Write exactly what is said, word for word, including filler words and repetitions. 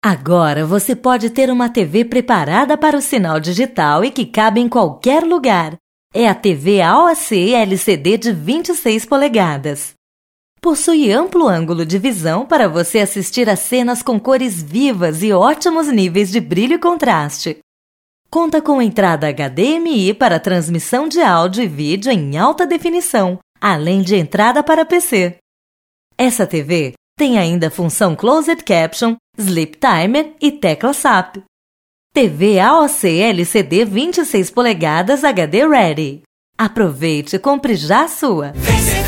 Agora você pode ter uma T V preparada para o sinal digital e que cabe em qualquer lugar. É a T V A O C L C D de vinte e seis polegadas. Possui amplo ângulo de visão para você assistir a cenas com cores vivas e ótimos níveis de brilho e contraste. Conta com entrada H D M I para transmissão de áudio e vídeo em alta definição, além de entrada para P C. Essa T V tem ainda a função Closed Caption, Sleep Timer e tecla S A P. T V A O C L C D vinte e seis polegadas H D Ready. Aproveite e compre já a sua!